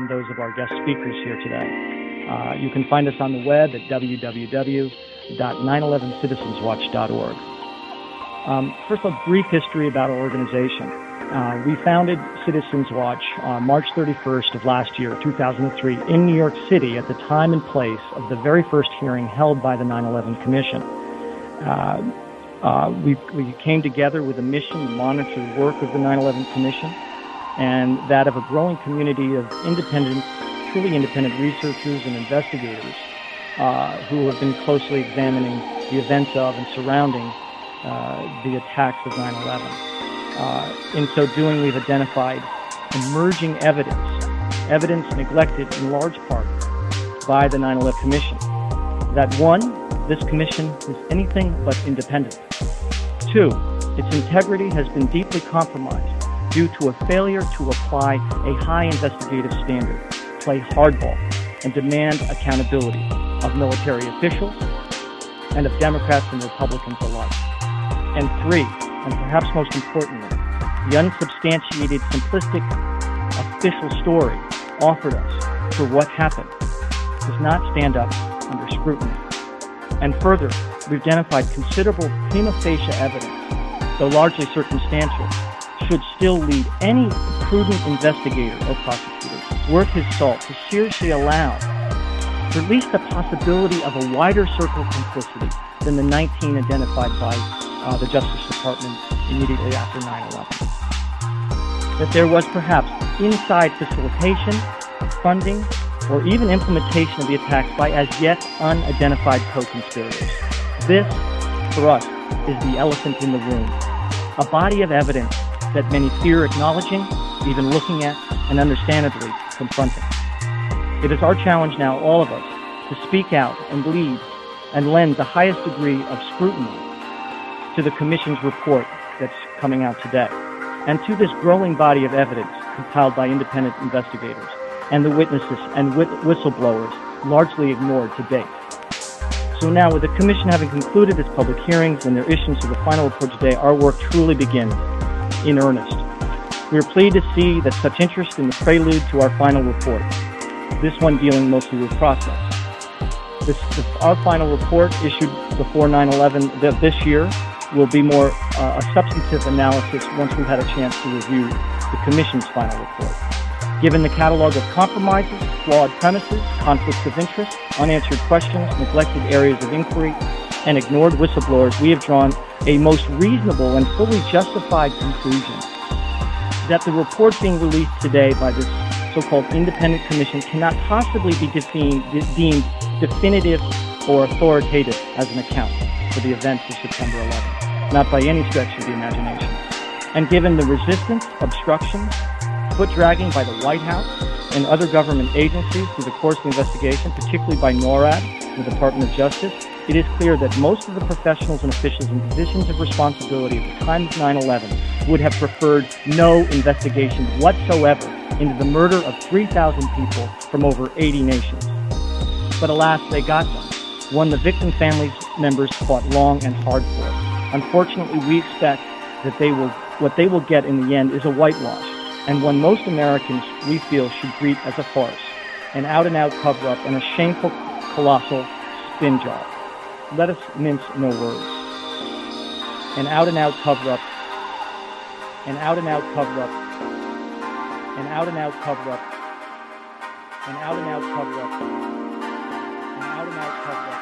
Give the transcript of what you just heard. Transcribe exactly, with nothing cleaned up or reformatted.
and those of our guest speakers here today. Uh, you can find us on the web at w w w dot nine eleven citizens watch dot org. Um, first, a brief history about our organization. Uh, we founded Citizens Watch on March thirty-first of last year, two thousand three, in New York City at the time and place of the very first hearing held by the nine eleven Commission. Uh, uh, we, we came together with a mission to monitor the work of the nine eleven Commission and that of a growing community of independent, truly independent researchers and investigators uh, who have been closely examining the events of and surrounding uh, the attacks of nine eleven. Uh, in so doing, we've identified emerging evidence, evidence neglected in large part by the nine eleven Commission. That one, this commission is anything but independent. Two, its integrity has been deeply compromised due to a failure to apply a high investigative standard, play hardball, and demand accountability of military officials and of Democrats and Republicans alike. And three, and perhaps most importantly, the unsubstantiated, simplistic, official story offered us for what happened does not stand up under scrutiny. And further, we've identified considerable prima facie evidence, though largely circumstantial, should still lead any prudent investigator or prosecutor worth his salt to seriously allow for at least the possibility of a wider circle of complicity than the nineteen identified by uh, the Justice Department immediately after nine eleven. That there was perhaps inside facilitation, funding, or even implementation of the attacks by as yet unidentified co-conspirators. This, for us, is the elephant in the room, a body of evidence that many fear acknowledging, even looking at, and understandably confronting. It is our challenge now, all of us, to speak out and lead and lend the highest degree of scrutiny to the Commission's report that's coming out today, and to this growing body of evidence compiled by independent investigators and the witnesses and whistleblowers largely ignored to date. So now, with the Commission having concluded its public hearings and their issuance of the final report today, our work truly begins in earnest. We are pleased to see that such interest in the prelude to our final report, this one dealing mostly with process. This, this, our final report, issued before nine eleven this year, will be more uh, a substantive analysis once we've had a chance to review the Commission's final report. Given the catalog of compromises, flawed premises, conflicts of interest, unanswered questions, neglected areas of inquiry, and ignored whistleblowers, we have drawn a most reasonable and fully justified conclusion that the report being released today by this so-called independent commission cannot possibly be deemed, deemed definitive or authoritative as an account for the events of September eleventh, not by any stretch of the imagination. And given the resistance, obstruction, foot-dragging by the White House and other government agencies through the course of the investigation, particularly by NORAD and the Department of Justice, it is clear that most of the professionals and officials in positions of responsibility at the time of nine eleven would have preferred no investigation whatsoever into the murder of three thousand people from over eighty nations. But alas, they got one, one the victim families members fought long and hard for. Unfortunately, we expect that they will, what they will get in the end is a whitewash, and one most Americans, we feel, should greet as a farce, an out-and-out cover-up, and a shameful, colossal spin job. Let us mince no words. An out-and-out cover-up, an out-and-out cover-up, an out-and-out cover-up, an out-and-out cover-up, an out-and-out cover-up.